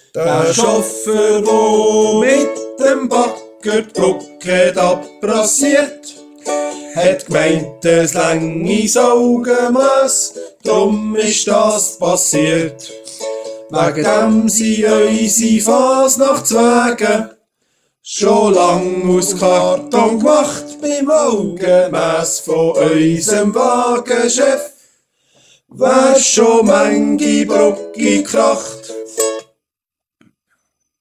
Der Chauffeur, der mit dem Bagger die Brücke abrassiert, hat gemeint, es länge ins Augenmaß, drum ist das passiert. Wegen dem sind unsere Fasnachtswege schon lang aus Karton gemacht, beim Augenmaß von unserem Wagenchef. Wär schon manche Brücke gekracht,